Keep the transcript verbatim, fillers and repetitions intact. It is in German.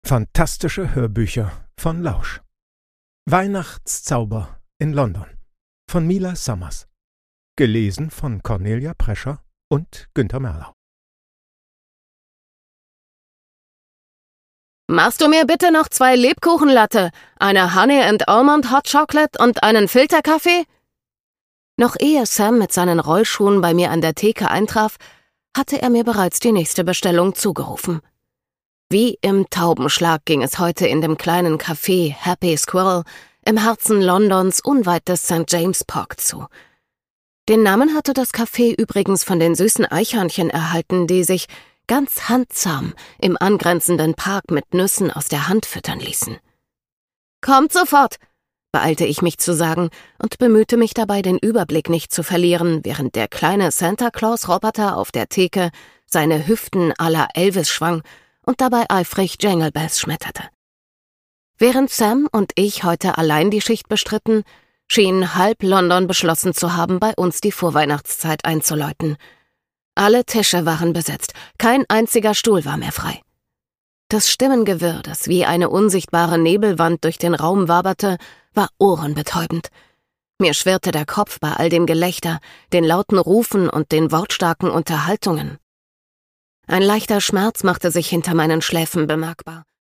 Fantastische Hörbücher von Lausch. Weihnachtszauber in London von Mila Summers. Gelesen von Cornelia Prescher und Günter Merlau. Machst du mir bitte noch zwei Lebkuchenlatte, eine Honey and Almond Hot Chocolate und einen Filterkaffee? Noch ehe Sam mit seinen Rollschuhen bei mir an der Theke eintraf, hatte er mir bereits die nächste Bestellung zugerufen. Wie im Taubenschlag ging es heute in dem kleinen Café Happy Squirrel im Herzen Londons unweit des Sankt James Park zu. Den Namen hatte das Café übrigens von den süßen Eichhörnchen erhalten, die sich ganz handzahm im angrenzenden Park mit Nüssen aus der Hand füttern ließen. »Kommt sofort«, beeilte ich mich zu sagen und bemühte mich dabei, den Überblick nicht zu verlieren, während der kleine Santa-Claus-Roboter auf der Theke seine Hüften à la Elvis schwang und dabei eifrig Jingle Bells schmetterte. Während Sam und ich heute allein die Schicht bestritten, schien halb London beschlossen zu haben, bei uns die Vorweihnachtszeit einzuläuten. Alle Tische waren besetzt, kein einziger Stuhl war mehr frei. Das Stimmengewirr, das wie eine unsichtbare Nebelwand durch den Raum waberte, war ohrenbetäubend. Mir schwirrte der Kopf bei all dem Gelächter, den lauten Rufen und den wortstarken Unterhaltungen. Ein leichter Schmerz machte sich hinter meinen Schläfen bemerkbar.